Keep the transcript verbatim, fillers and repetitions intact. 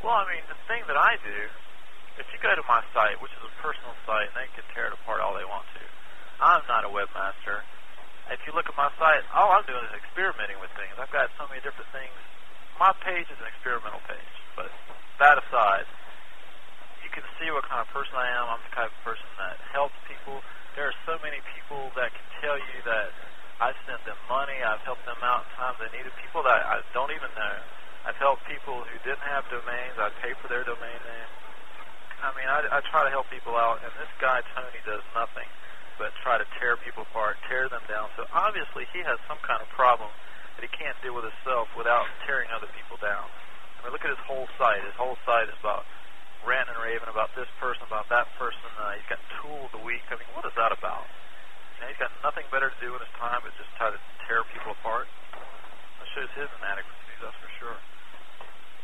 Well, I mean, the thing that I do, if you go to my site, which is a personal site, and they can tear it apart all they want to, I'm not a webmaster. If you look at my site, all I'm doing is experimenting with things. I've got so many different things. My page is an experimental page, but that aside, you can see what kind of person I am. I'm the type of person that helps people. There are so many people that can tell you that I sent them money. I've helped them out in times they needed. People that I don't even know. I've helped people who didn't have domains. I pay for their domain name. I mean, I, I try to help people out, and this guy, Tony, does nothing but try to tear people apart, tear them down. So obviously he has some kind of problem that he can't deal with himself without tearing other people down. I mean, look at his whole site. His whole site is about ranting and raving about this person, about that person. Uh, he's got Tool of the Week. I mean, what is that about? You know, he's got nothing better to do in his time but just try to tear people apart. That shows his inadequacies, that's for sure.